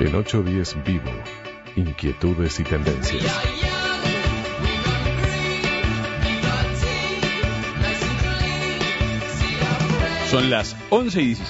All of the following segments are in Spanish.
En 810 Vivo, inquietudes y tendencias. Son las 11:17.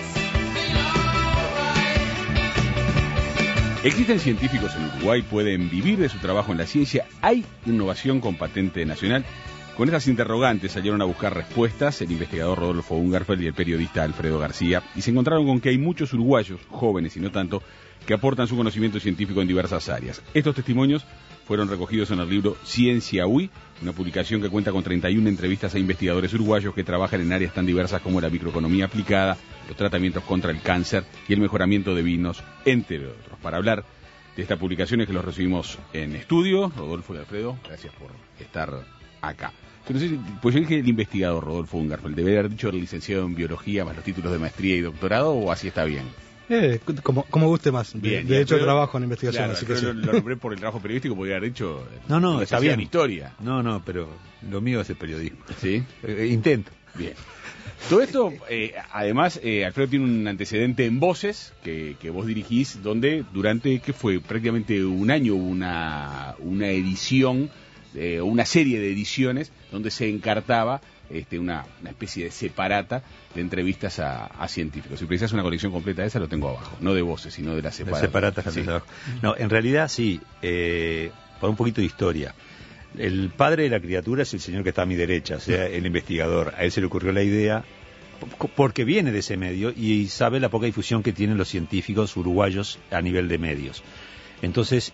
Existen científicos en Uruguay, pueden vivir de su trabajo en la ciencia, hay innovación con patente nacional. Con estas interrogantes salieron a buscar respuestas el investigador Rodolfo Ungerfeld y el periodista Alfredo García, y se encontraron con que hay muchos uruguayos, jóvenes y no tanto, que aportan su conocimiento científico en diversas áreas. Estos testimonios fueron recogidos en el libro Ciencia UI, una publicación que cuenta con 31 entrevistas a investigadores uruguayos que trabajan en áreas tan diversas como la microeconomía aplicada, los tratamientos contra el cáncer y el mejoramiento de vinos, entre otros. Para hablar de esta publicación es que los recibimos en estudio. Rodolfo y Alfredo, gracias por estar acá. Pero no sé, pues yo dije el investigador Rodolfo Ungerfeld, ¿debe haber dicho el licenciado en biología más los títulos de maestría y doctorado o así está bien? Como guste más. Bien, de hecho, pero, trabajo en investigación, claro, así que sí. lo nombré por el trabajo periodístico, podría haber dicho. No, está bien. Historia. No, pero lo mío es el periodismo. ¿Sí? Intento. Bien. Todo esto, además, Alfredo tiene un antecedente en Voces, que vos dirigís, donde durante, ¿qué fue? Prácticamente un año hubo una edición, una serie de ediciones, donde se encartaba una especie de separata de entrevistas a científicos. Si precisas una colección completa de esa, lo tengo abajo. No de Voces, sino de las separatas. Sí. No, en realidad sí, por un poquito de historia. El padre de la criatura es el señor que está a mi derecha, o sea, el investigador. A él se le ocurrió la idea, porque viene de ese medio y sabe la poca difusión que tienen los científicos uruguayos a nivel de medios. Entonces,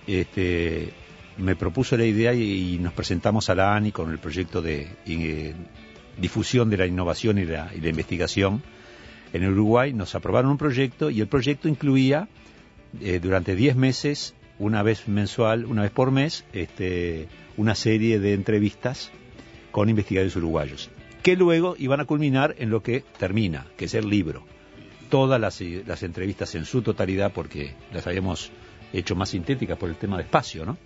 me propuso la idea y nos presentamos a la ANI con el proyecto de difusión de la innovación y la investigación en el Uruguay. Nos aprobaron un proyecto y el proyecto incluía durante 10 meses, una vez mensual, una vez por mes, una serie de entrevistas con investigadores uruguayos, que luego iban a culminar en lo que termina, que es el libro. Todas las entrevistas en su totalidad, porque las habíamos hecho más sintéticas por el tema de espacio, ¿no?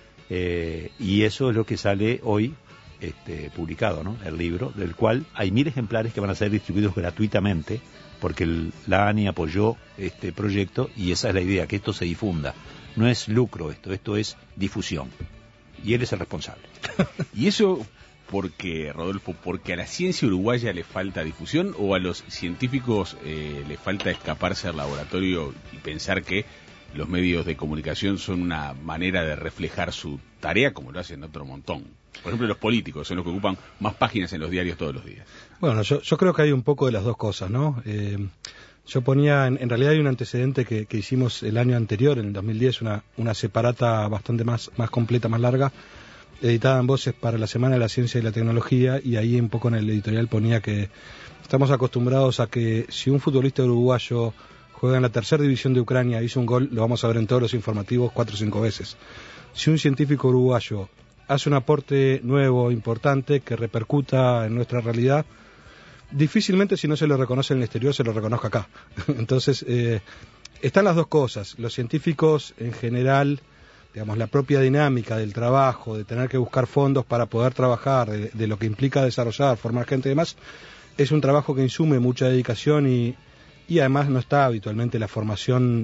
Y eso es lo que sale hoy publicado, ¿no? El libro, del cual hay 1000 ejemplares que van a ser distribuidos gratuitamente, porque la ANI apoyó este proyecto y esa es la idea, que esto se difunda. No es lucro esto es difusión. Y él es el responsable. ¿Y eso porque, Rodolfo, porque a la ciencia uruguaya le falta difusión o a los científicos le falta escaparse al laboratorio y pensar que los medios de comunicación son una manera de reflejar su tarea como lo hacen otro montón? Por ejemplo, los políticos son los que ocupan más páginas en los diarios todos los días. Bueno, yo creo que hay un poco de las dos cosas, ¿no? Yo ponía, en realidad hay un antecedente que hicimos el año anterior, en el 2010, una separata bastante más completa, más larga, editada en Voces para la Semana de la Ciencia y la Tecnología, y ahí un poco en el editorial ponía que estamos acostumbrados a que si un futbolista uruguayo juega en la tercera división de Ucrania, hizo un gol, lo vamos a ver en todos los informativos 4 o 5 veces. Si un científico uruguayo hace un aporte nuevo, importante, que repercuta en nuestra realidad, difícilmente, si no se lo reconoce en el exterior, se lo reconozca acá. Entonces, están las dos cosas. Los científicos, en general, digamos, la propia dinámica del trabajo, de tener que buscar fondos para poder trabajar, de lo que implica desarrollar, formar gente y demás, es un trabajo que insume mucha dedicación y además no está habitualmente la formación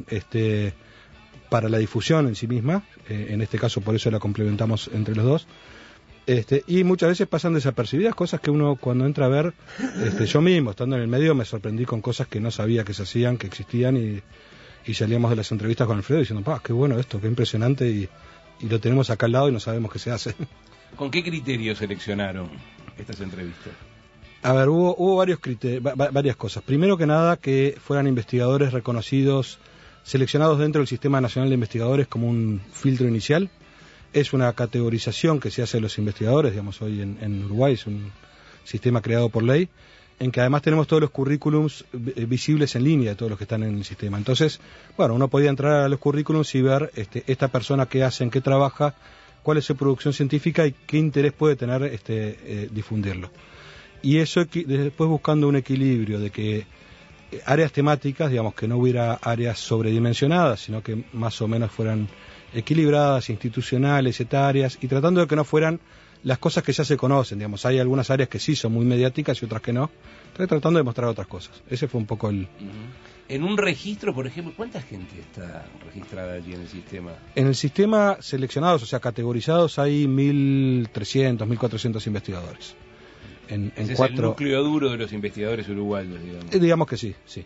para la difusión en sí misma. En este caso, por eso la complementamos entre los dos. Y muchas veces pasan desapercibidas cosas que uno cuando entra a ver, yo mismo estando en el medio me sorprendí con cosas que no sabía que se hacían, que existían, y salíamos de las entrevistas con Alfredo diciendo, qué bueno esto, qué impresionante, y lo tenemos acá al lado y no sabemos qué se hace. ¿Con qué criterios seleccionaron estas entrevistas? A ver, hubo varias cosas. Primero que nada, que fueran investigadores reconocidos, seleccionados dentro del Sistema Nacional de Investigadores como un filtro inicial. Es una categorización que se hace a los investigadores, digamos, hoy en Uruguay, es un sistema creado por ley, en que además tenemos todos los currículums visibles en línea de todos los que están en el sistema. Entonces, bueno, uno podía entrar a los currículums y ver esta persona qué hace, en qué trabaja, cuál es su producción científica y qué interés puede tener difundirlo. Y eso después buscando un equilibrio de que áreas temáticas, digamos, que no hubiera áreas sobredimensionadas, sino que más o menos fueran equilibradas, institucionales, etarias, y tratando de que no fueran las cosas que ya se conocen, digamos. Hay algunas áreas que sí son muy mediáticas y otras que no. Estoy tratando de mostrar otras cosas. Ese fue un poco el... En un registro, por ejemplo, ¿cuánta gente está registrada allí en el sistema? En el sistema seleccionados, o sea, categorizados, hay 1.300, 1.400 investigadores. Ese es el núcleo duro de los investigadores uruguayos, digamos. Digamos que sí, sí.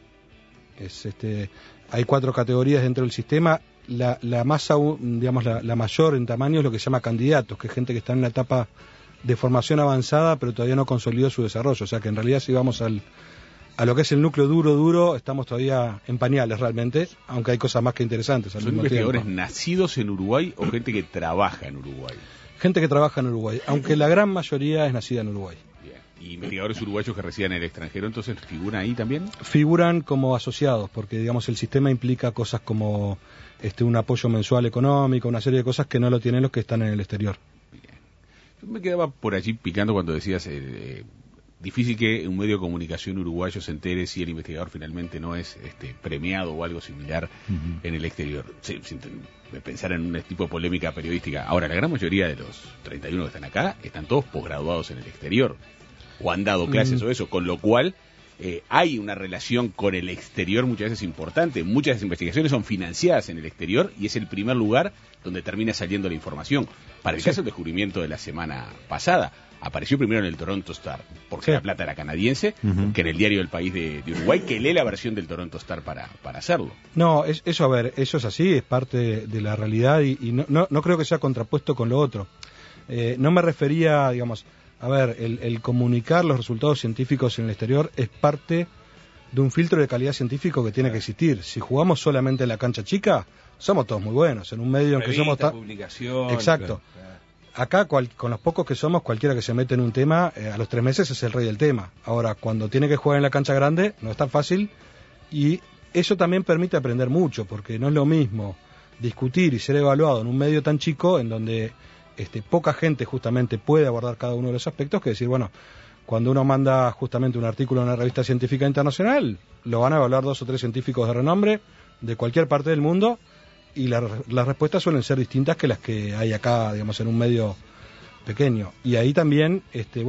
Hay 4 categorías dentro del sistema. La más, digamos, la mayor en tamaño es lo que se llama candidatos, que es gente que está en una etapa de formación avanzada, pero todavía no consolidó su desarrollo. O sea que en realidad si vamos a lo que es el núcleo duro, estamos todavía en pañales realmente, aunque hay cosas más que interesantes al ¿Son mismo investigadores tiempo. nacidos en Uruguay o gente que trabaja en Uruguay? Gente que trabaja en Uruguay, aunque la gran mayoría es nacida en Uruguay. Bien. ¿Y investigadores uruguayos que residen en el extranjero, entonces figuran ahí también? Figuran como asociados, porque digamos el sistema implica cosas como un apoyo mensual económico, una serie de cosas que no lo tienen los que están en el exterior. Bien. Yo me quedaba por allí picando cuando decías... difícil que un medio de comunicación uruguayo se entere si el investigador finalmente no es premiado o algo similar en el exterior. Sin pensar en un tipo de polémica periodística. Ahora, la gran mayoría de los 31 que están acá están todos posgraduados en el exterior o han dado clases o eso, con lo cual hay una relación con el exterior muchas veces importante. Muchas de las investigaciones son financiadas en el exterior y es el primer lugar donde termina saliendo la información. Para el caso del descubrimiento de la semana pasada, apareció primero en el Toronto Star, porque la plata era canadiense, que en el diario El País de Uruguay, que lee la versión del Toronto Star para hacerlo. No, eso es así, es parte de la realidad y no creo que sea contrapuesto con lo otro. No me refería, digamos, el comunicar los resultados científicos en el exterior es parte de un filtro de calidad científico que tiene que existir. Si jugamos solamente en la cancha chica, somos todos muy buenos, en un medio en que somos publicación. Exacto. Claro. Acá, con los pocos que somos, cualquiera que se mete en un tema, a los 3 meses es el rey del tema. Ahora, cuando tiene que jugar en la cancha grande, no es tan fácil, y eso también permite aprender mucho, porque no es lo mismo discutir y ser evaluado en un medio tan chico, en donde poca gente justamente puede abordar cada uno de los aspectos, que decir, bueno, cuando uno manda justamente un artículo en una revista científica internacional, lo van a evaluar 2 o 3 científicos de renombre de cualquier parte del mundo, y las respuestas suelen ser distintas que las que hay acá, digamos, en un medio pequeño. Y ahí también,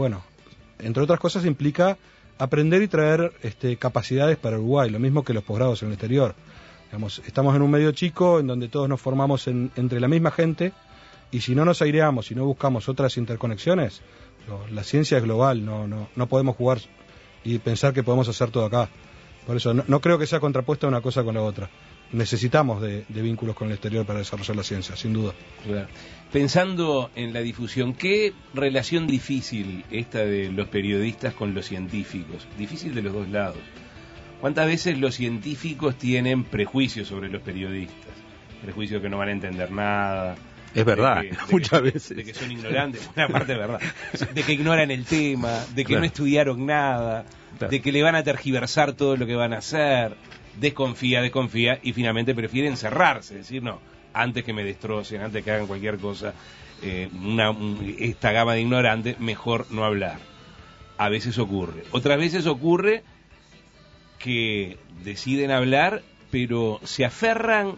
entre otras cosas, implica aprender y traer capacidades para Uruguay, lo mismo que los posgrados en el exterior. Digamos, estamos en un medio chico en donde todos nos formamos entre la misma gente, y si no nos aireamos y no buscamos otras interconexiones, la ciencia es global, no podemos jugar y pensar que podemos hacer todo acá. Por eso no creo que sea contrapuesta una cosa con la otra. Necesitamos de vínculos con el exterior para desarrollar la ciencia, sin duda. Claro. Pensando en la difusión, ¿qué relación difícil esta de los periodistas con los científicos? Difícil de los dos lados. ¿Cuántas veces los científicos tienen prejuicios sobre los periodistas? Prejuicios que no van a entender nada. Es verdad, muchas veces. De que son ignorantes, una parte es verdad. De que ignoran el tema, de que no estudiaron nada, de que le van a tergiversar todo lo que van a hacer. Desconfía y finalmente prefieren cerrarse, decir no, antes que me destrocen, antes que hagan cualquier cosa, esta gama de ignorantes, mejor no hablar. A veces ocurre. Otras veces ocurre que deciden hablar, pero se aferran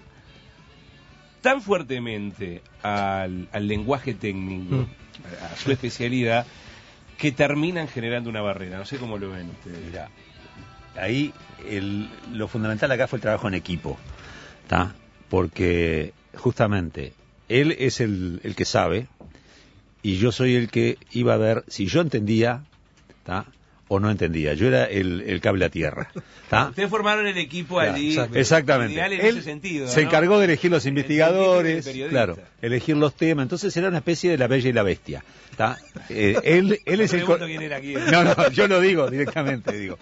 tan fuertemente al lenguaje técnico, a su especialidad, que terminan generando una barrera. No sé cómo lo ven ustedes. Mirá, ahí lo fundamental acá fue el trabajo en equipo, ¿tá? Porque justamente él es el que sabe y yo soy el que iba a ver si yo entendía, ¿tá? O no entendía. Yo era el cable a tierra, ¿tá? Ustedes formaron el equipo allí. Exactamente. En él ese sentido, se encargó de elegir los investigadores, claro, elegir los temas. Entonces era una especie de La Bella y la Bestia, ¿tá? Él es el. ¿Quién era quién? No, yo lo digo directamente.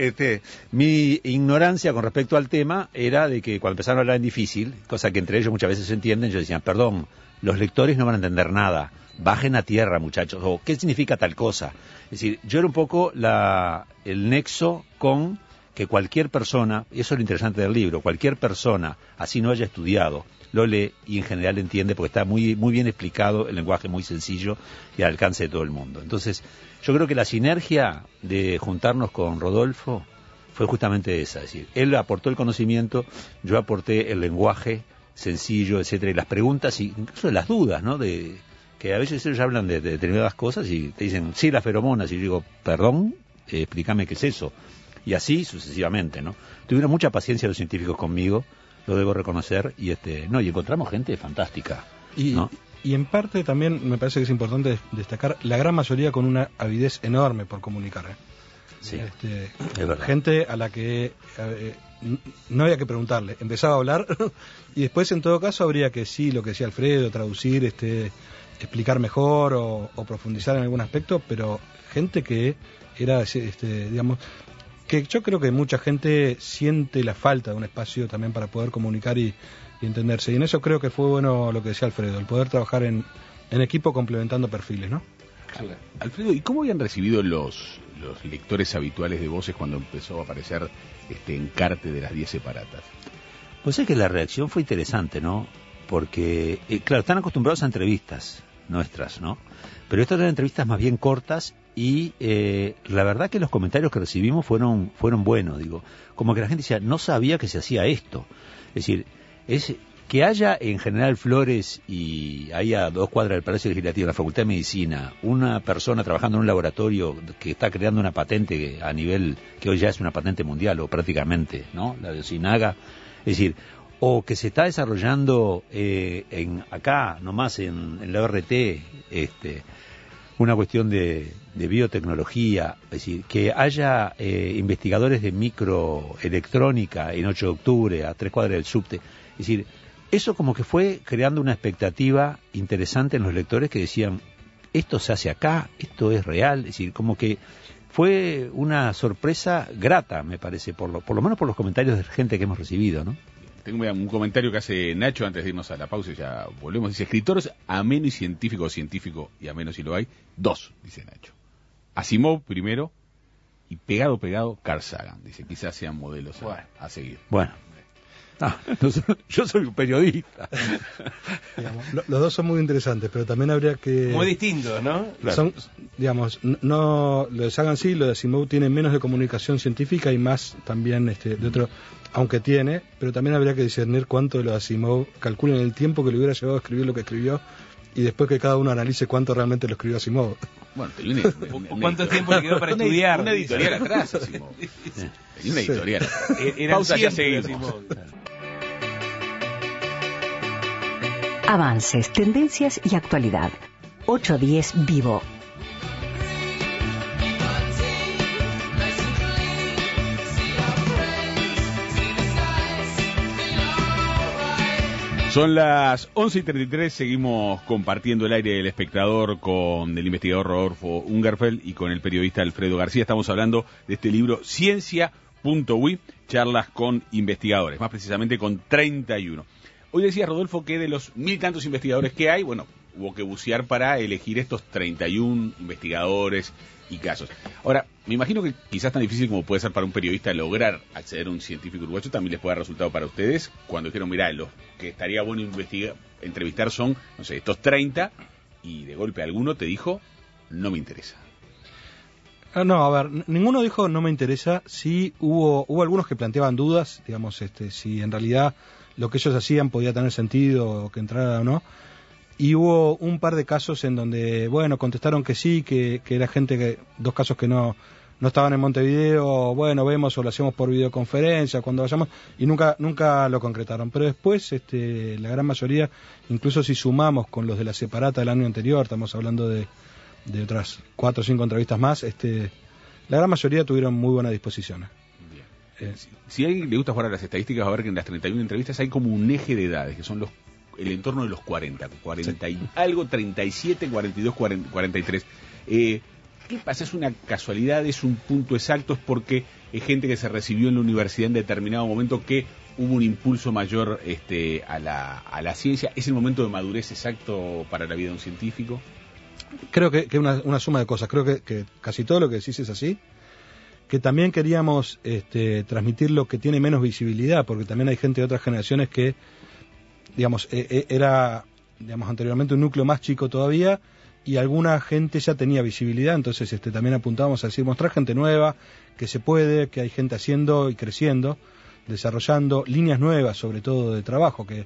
Mi ignorancia con respecto al tema era de que cuando empezaron a hablar en difícil, cosa que entre ellos muchas veces se entienden, yo decía, perdón, los lectores no van a entender nada. Bajen a tierra, muchachos, o ¿qué significa tal cosa? Es decir, yo era un poco el nexo con que cualquier persona, y eso es lo interesante del libro, cualquier persona, así no haya estudiado, lo lee y en general entiende porque está muy, muy bien explicado, el lenguaje muy sencillo y al alcance de todo el mundo. Entonces, yo creo que la sinergia de juntarnos con Rodolfo fue justamente esa, es decir, él aportó el conocimiento, yo aporté el lenguaje sencillo, etcétera, y las preguntas y incluso las dudas, ¿no? que a veces ellos hablan de determinadas cosas y te dicen, sí, las feromonas, y yo digo, perdón, explícame qué es eso. Y así sucesivamente, ¿no? Tuvieron mucha paciencia los científicos conmigo, lo debo reconocer, y y encontramos gente fantástica, ¿no? Y en parte también me parece que es importante destacar la gran mayoría con una avidez enorme por comunicar. Sí, es verdad. Gente a la que no había que preguntarle, empezaba a hablar y después en todo caso habría que, sí, lo que decía Alfredo, traducir, explicar mejor o profundizar en algún aspecto, pero gente que era, digamos, que yo creo que mucha gente siente la falta de un espacio también para poder comunicar y entenderse, y en eso creo que fue bueno lo que decía Alfredo, el poder trabajar en equipo complementando perfiles, ¿no? Claro. Alfredo, ¿y cómo habían recibido los lectores habituales de voces cuando empezó a aparecer este encarte de las 10 separatas? Pues es que la reacción fue interesante, ¿no? Porque, claro, están acostumbrados a entrevistas nuestras, ¿no? Pero estas eran entrevistas más bien cortas y la verdad que los comentarios que recibimos fueron buenos, digo. Como que la gente decía, no sabía que se hacía esto. Es decir, es que haya en General Flores y ahí a 2 cuadras del Palacio Legislativo, en la Facultad de Medicina, una persona trabajando en un laboratorio que está creando una patente a nivel, que hoy ya es una patente mundial, o prácticamente, ¿no? La de Osinaga. Es decir, o que se está desarrollando acá, nomás en la ORT, una cuestión de biotecnología, es decir, que haya investigadores de microelectrónica en 8 de octubre, a 3 cuadras del subte. Es decir, eso como que fue creando una expectativa interesante en los lectores que decían, esto se hace acá, esto es real, es decir, como que fue una sorpresa grata, me parece, por lo menos por los comentarios de gente que hemos recibido, ¿no? Tengo un comentario que hace Nacho antes de irnos a la pausa y ya volvemos. Dice, escritores ameno y científico, o científico y ameno si lo hay, 2, dice Nacho. Asimov primero y pegado Carl Sagan. Dice, quizás sean modelos a seguir. Bueno. Yo soy un periodista. Digamos, los dos son muy interesantes, pero también habría que... Muy distintos, ¿no? Claro. Son, digamos, no, lo de Sagan sí, lo de Asimov tiene menos de comunicación científica y más también de otro, aunque tiene, pero también habría que discernir cuánto de lo de Asimov calculen el tiempo que le hubiera llevado a escribir lo que escribió y después que cada uno analice cuánto realmente lo escribió Asimov. Bueno, ¿cuánto tiempo le quedó para estudiar? Una editorial atrás, Asimov. Una editorial. Pausa, ya seguimos. Avances, tendencias y actualidad. 810 Vivo. Son las 11:33, seguimos compartiendo el aire del espectador con el investigador Rodolfo Ungerfeld y con el periodista Alfredo García. Estamos hablando de este libro Ciencia.ui, charlas con investigadores, más precisamente con 31. Hoy decía Rodolfo que de los 1000 tantos investigadores que hay, bueno, hubo que bucear para elegir estos 31 investigadores y casos. Ahora, me imagino que quizás tan difícil como puede ser para un periodista lograr acceder a un científico uruguayo, también les puede dar resultado para ustedes cuando dijeron, mirá, los que estaría bueno entrevistar son, no sé, estos 30, y de golpe alguno te dijo, no me interesa. No, a ver, ninguno dijo no me interesa. Sí hubo algunos que planteaban dudas, digamos, si en realidad lo que ellos hacían podía tener sentido o que entrara o no. Y hubo un par de casos en donde, bueno, contestaron que sí, que era gente 2 casos que no estaban en Montevideo, bueno, vemos o lo hacemos por videoconferencia cuando vayamos, y nunca lo concretaron. Pero después, la gran mayoría, incluso si sumamos con los de la separata del año anterior, estamos hablando de otras 4 o 5 entrevistas más, la gran mayoría tuvieron muy buena disposición. Si a alguien le gusta jugar a las estadísticas, va a ver que en las 31 entrevistas hay como un eje de edades, que son el entorno de los 40 y algo, 37, 42, 43. ¿Qué pasa? ¿Es una casualidad? ¿Es un punto exacto? ¿Es porque es gente que se recibió en la universidad en determinado momento que hubo un impulso mayor a la ciencia? ¿Es el momento de madurez exacto para la vida de un científico? Creo que una suma de cosas. Creo que casi todo lo que decís es así. Que también queríamos transmitir lo que tiene menos visibilidad, porque también hay gente de otras generaciones que, digamos, era, digamos, anteriormente un núcleo más chico todavía, y alguna gente ya tenía visibilidad, entonces también apuntábamos a decir, mostrar gente nueva, que se puede, que hay gente haciendo y creciendo, desarrollando líneas nuevas, sobre todo de trabajo, que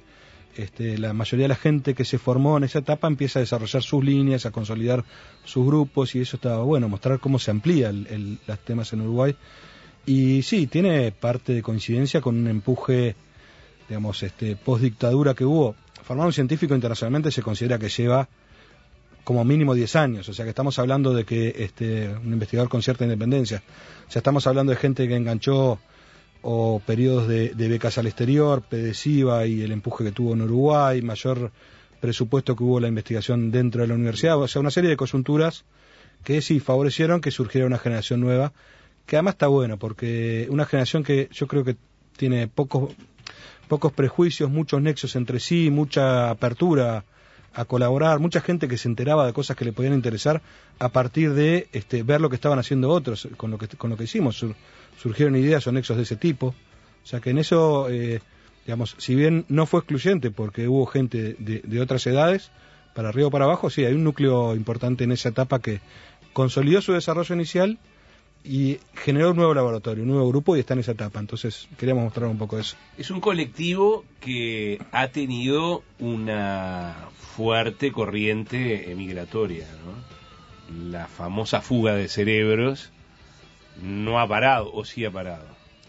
la mayoría de la gente que se formó en esa etapa empieza a desarrollar sus líneas, a consolidar sus grupos, y eso estaba bueno, mostrar cómo se amplía los temas en Uruguay. Y sí, tiene parte de coincidencia con un empuje, digamos, post dictadura que hubo. Formar un científico internacionalmente se considera que lleva como mínimo 10 años, o sea que estamos hablando de que un investigador con cierta independencia, o sea, estamos hablando de gente que enganchó o periodos de becas al exterior, PDCIVA y el empuje que tuvo en Uruguay, mayor presupuesto que hubo la investigación dentro de la universidad, o sea, una serie de coyunturas que sí favorecieron que surgiera una generación nueva, que además está bueno, porque una generación que yo creo que tiene pocos prejuicios, muchos nexos entre sí, mucha apertura a colaborar, mucha gente que se enteraba de cosas que le podían interesar a partir de ver lo que estaban haciendo otros, con lo que hicimos. Surgieron ideas o nexos de ese tipo, o sea que en eso, digamos, si bien no fue excluyente porque hubo gente de otras edades, para arriba o para abajo, sí, hay un núcleo importante en esa etapa que consolidó su desarrollo inicial y generó un nuevo laboratorio, un nuevo grupo, y está en esa etapa. Entonces queríamos mostrar un poco eso. Es un colectivo que ha tenido una fuerte corriente emigratoria, ¿no? La famosa fuga de cerebros no ha parado, o sí ha parado.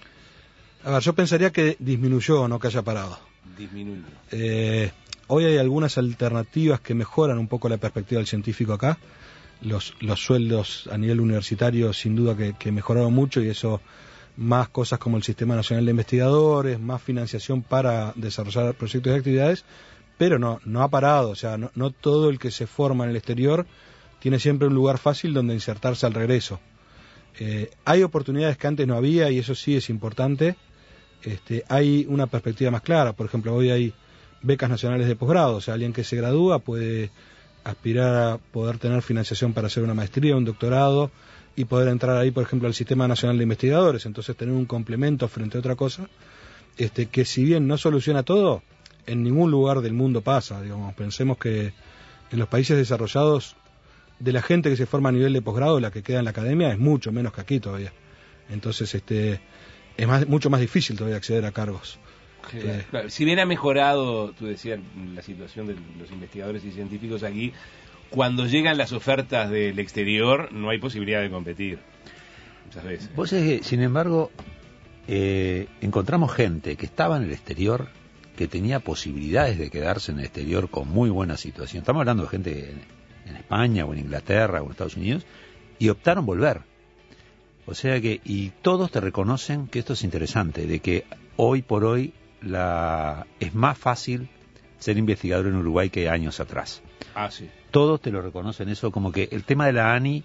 A ver, yo pensaría que disminuyó, no que haya parado. Disminuyó. Hoy hay algunas alternativas que mejoran un poco la perspectiva del científico acá. Los sueldos a nivel universitario sin duda que mejoraron mucho, y eso, más cosas como el Sistema Nacional de Investigadores, más financiación para desarrollar proyectos y actividades, pero no ha parado. O sea, no todo el que se forma en el exterior tiene siempre un lugar fácil donde insertarse al regreso. Hay oportunidades que antes no había, y eso sí es importante. Hay una perspectiva más clara. Por ejemplo, hoy hay becas nacionales de posgrado, o sea, alguien que se gradúa puede aspirar a poder tener financiación para hacer una maestría, un doctorado, y poder entrar ahí, por ejemplo, al Sistema Nacional de Investigadores, entonces tener un complemento frente a otra cosa, que si bien no soluciona todo, en ningún lugar del mundo pasa, digamos. Pensemos que en los países desarrollados, de la gente que se forma a nivel de posgrado, la que queda en la academia es mucho menos que aquí todavía. Entonces, es mucho más difícil todavía acceder a cargos. Claro, si bien ha mejorado, tú decías, la situación de los investigadores y científicos aquí, cuando llegan las ofertas del exterior no hay posibilidad de competir muchas veces. Vos sabés que, sin embargo, encontramos gente que estaba en el exterior, que tenía posibilidades de quedarse en el exterior con muy buena situación. Estamos hablando de gente en España o en Inglaterra o en Estados Unidos, y optaron volver. O sea que, y todos te reconocen que esto es interesante, de que hoy por hoy es más fácil ser investigador en Uruguay que años atrás. Ah, sí. Todos te lo reconocen eso, como que el tema de la ANI,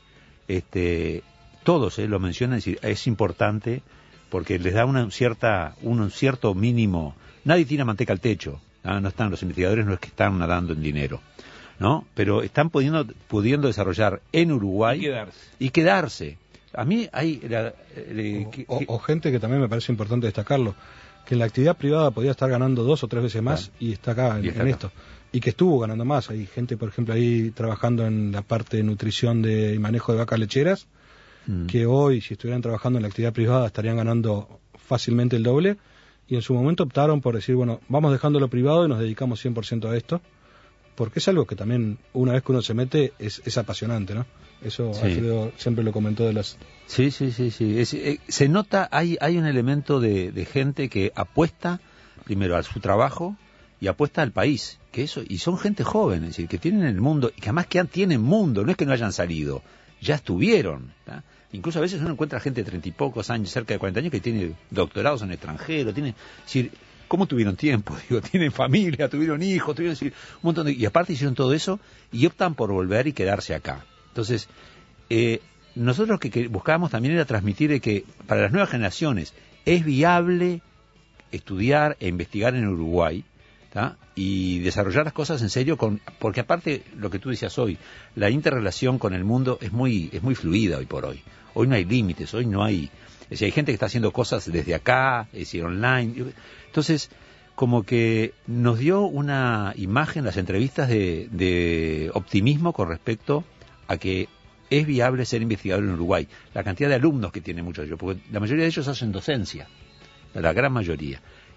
todos lo mencionan, es importante porque les da un cierto mínimo. Nadie tira manteca al techo, no están los investigadores, no es que están nadando en dinero, ¿no? Pero están pudiendo desarrollar en Uruguay y quedarse. A mí hay o gente que también me parece importante destacarlo, que en la actividad privada podía estar ganando 2 o 3 veces más, y está acá en esto, y que estuvo ganando más. Hay gente, por ejemplo, ahí trabajando en la parte de nutrición y manejo de vacas lecheras, que hoy, si estuvieran trabajando en la actividad privada, estarían ganando fácilmente el doble, y en su momento optaron por decir, bueno, vamos dejando lo privado y nos dedicamos 100% a esto, porque es algo que también, una vez que uno se mete, es apasionante, ¿no? Eso sí. Alfredo siempre lo comentó de las... Sí. Se nota, hay un elemento de gente que apuesta primero a su trabajo y apuesta al país, que eso, y son gente joven, es decir, que tienen el mundo, y que además tienen mundo, no es que no hayan salido, ya estuvieron, ¿tá? Incluso a veces uno encuentra gente de 30 y pocos años, cerca de 40 años, que tiene doctorados en el extranjero, es decir, ¿cómo tuvieron tiempo? Digo, tienen familia, tuvieron hijos, un montón y aparte hicieron todo eso y optan por volver y quedarse acá. Entonces, nosotros lo que buscábamos también era transmitir que para las nuevas generaciones es viable estudiar e investigar en Uruguay, ¿tá? Y desarrollar las cosas en serio, porque aparte, lo que tú decías hoy, la interrelación con el mundo es muy fluida hoy por hoy. Hoy no hay límites, hoy no hay... Es decir, hay gente que está haciendo cosas desde acá, es decir, online. Entonces, como que nos dio una imagen, las entrevistas de optimismo con respecto a que es viable ser investigador en Uruguay. La cantidad de alumnos que tiene muchos de ellos, porque la mayoría de ellos hacen docencia, la gran mayoría.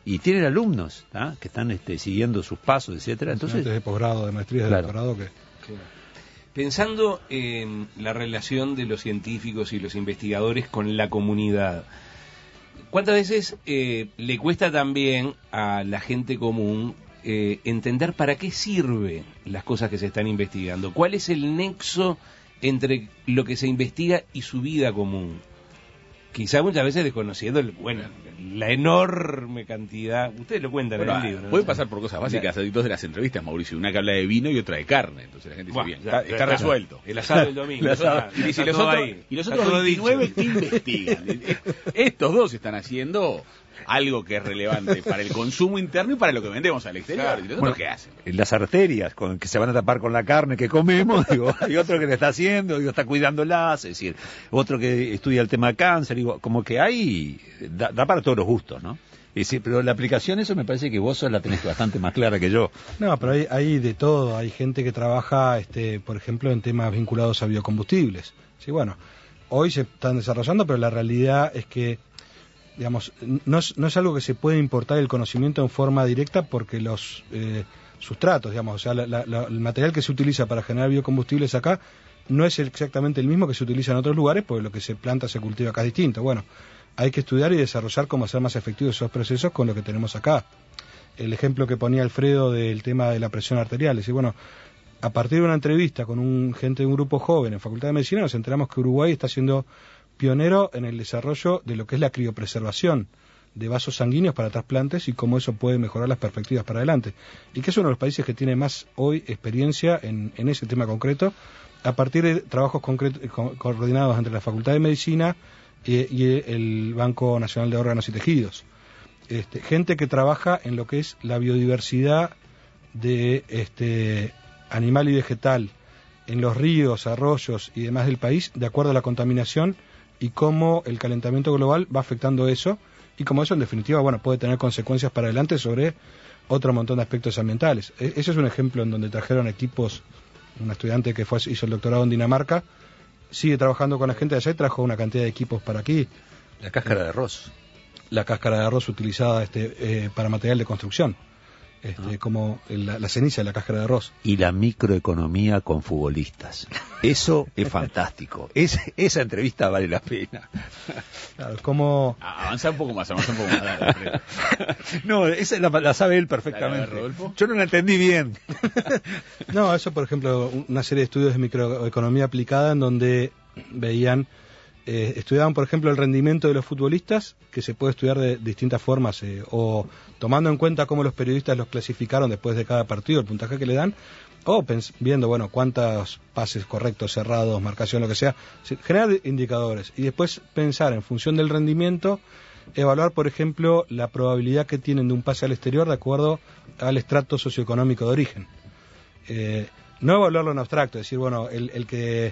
y tienen alumnos que están siguiendo sus pasos, etcétera. Entonces, de posgrado, de maestría, de doctorado que... Pensando en la relación de los científicos y los investigadores con la comunidad, ¿cuántas veces le cuesta también a la gente común entender para qué sirven las cosas que se están investigando? ¿Cuál es el nexo entre lo que se investiga y su vida común? Quizá muchas veces desconociendo la enorme cantidad. Ustedes lo cuentan en el libro. Puede pasar por cosas básicas. Hay dos de las entrevistas, Mauricio. Una que habla de vino y otra de carne. Entonces la gente dice, bien, está resuelto. El asado del domingo. Y los otros 29 que investigan. Estos dos están haciendo algo que es relevante para el consumo interno y para lo que vendemos al exterior. ¿Y los otros qué hacen? En las arterias, que se van a tapar con la carne que comemos, digo, hay otro que le está haciendo, está cuidándolas, es decir, otro que estudia el tema cáncer, digo, como que hay, da para todos los gustos, ¿no? Es decir, pero la aplicación, eso me parece que vos la tenés bastante más clara que yo. No, pero hay de todo. Hay gente que trabaja, por ejemplo, en temas vinculados a biocombustibles. Sí, bueno, hoy se están desarrollando, pero la realidad es que, digamos, no es algo que se puede importar el conocimiento en forma directa porque los sustratos, digamos, o sea, el material que se utiliza para generar biocombustibles acá no es exactamente el mismo que se utiliza en otros lugares, porque lo que se planta, se cultiva acá es distinto. Bueno, hay que estudiar y desarrollar cómo hacer más efectivos esos procesos con lo que tenemos acá. El ejemplo que ponía Alfredo del tema de la presión arterial, es decir, bueno, a partir de una entrevista con gente de un grupo joven en Facultad de Medicina, nos enteramos que Uruguay está siendo pionero en el desarrollo de lo que es la criopreservación de vasos sanguíneos para trasplantes y cómo eso puede mejorar las perspectivas para adelante. Y que es uno de los países que tiene más hoy experiencia en ese tema concreto, a partir de trabajos coordinados entre la Facultad de Medicina y el Banco Nacional de Órganos y Tejidos. Gente que trabaja en lo que es la biodiversidad de animal y vegetal en los ríos, arroyos y demás del país, de acuerdo a la contaminación y cómo el calentamiento global va afectando eso, y cómo eso en definitiva puede tener consecuencias para adelante sobre otro montón de aspectos ambientales. Ese es un ejemplo en donde trajeron equipos, un estudiante que hizo el doctorado en Dinamarca, sigue trabajando con la gente de allá y trajo una cantidad de equipos para aquí. La cáscara de arroz. La cáscara de arroz utilizada para material de construcción. Como la ceniza de la cáscara de arroz. Y la microeconomía con futbolistas. Eso es fantástico. Esa entrevista vale la pena. Claro, como... Avanza un poco más. Dale, no, esa la sabe él perfectamente. Dale, yo no la entendí bien. No, eso, por ejemplo, una serie de estudios de microeconomía aplicada en donde veían... estudiaban, por ejemplo, el rendimiento de los futbolistas, que se puede estudiar de distintas formas, o tomando en cuenta cómo los periodistas los clasificaron después de cada partido, el puntaje que le dan, o viendo, cuántos pases correctos, cerrados, marcación, lo que sea, generar indicadores, y después pensar en función del rendimiento, evaluar, por ejemplo, la probabilidad que tienen de un pase al exterior de acuerdo al estrato socioeconómico de origen. No evaluarlo en abstracto, decir, el que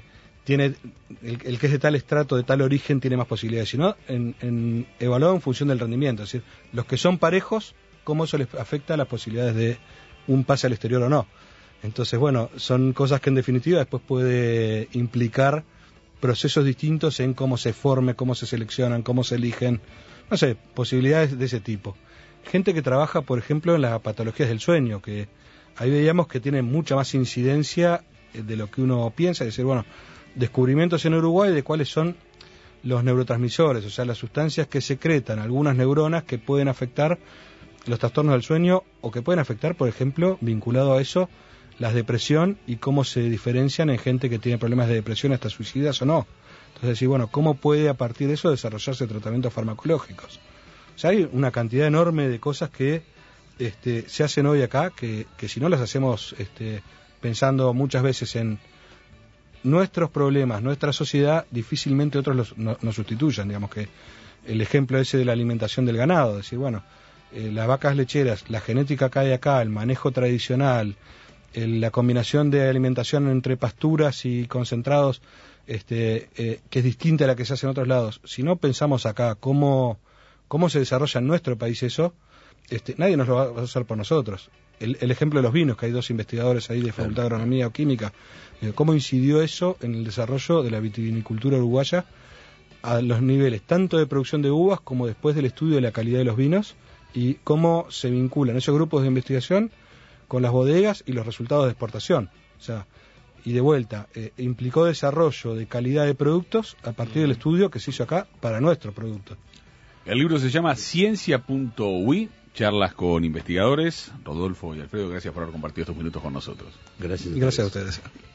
es de tal estrato, de tal origen, tiene más posibilidades, sino en evaluado en función del rendimiento, es decir, los que son parejos, cómo eso les afecta a las posibilidades de un pase al exterior o no. Entonces, son cosas que en definitiva después puede implicar procesos distintos en cómo se forme, cómo se seleccionan, cómo se eligen, posibilidades de ese tipo. Gente que trabaja, por ejemplo, en las patologías del sueño, que ahí veíamos que tiene mucha más incidencia de lo que uno piensa, es decir, descubrimientos en Uruguay de cuáles son los neurotransmisores, o sea, las sustancias que secretan algunas neuronas que pueden afectar los trastornos del sueño o que pueden afectar, por ejemplo, vinculado a eso, la depresión y cómo se diferencian en gente que tiene problemas de depresión hasta suicidas o no. Entonces, ¿cómo puede a partir de eso desarrollarse tratamientos farmacológicos? O sea, hay una cantidad enorme de cosas que se hacen hoy acá que si no las hacemos pensando muchas veces en nuestros problemas, nuestra sociedad, difícilmente otros nos sustituyan. Digamos que el ejemplo ese de la alimentación del ganado, decir, las vacas lecheras, la genética que hay acá, el manejo tradicional, la combinación de alimentación entre pasturas y concentrados, que es distinta a la que se hace en otros lados. Si no pensamos acá cómo se desarrolla en nuestro país eso, nadie nos lo va a hacer por nosotros. El ejemplo de los vinos, que hay dos investigadores ahí de Facultad de Agronomía o Química, cómo incidió eso en el desarrollo de la vitivinicultura uruguaya a los niveles tanto de producción de uvas como después del estudio de la calidad de los vinos y cómo se vinculan esos grupos de investigación con las bodegas y los resultados de exportación. O sea, y de vuelta, implicó desarrollo de calidad de productos a partir del estudio que se hizo acá para nuestro producto. El libro se llama Ciencia.ui, charlas con investigadores. Rodolfo y Alfredo, gracias por haber compartido estos minutos con nosotros. Gracias. Gracias a ustedes.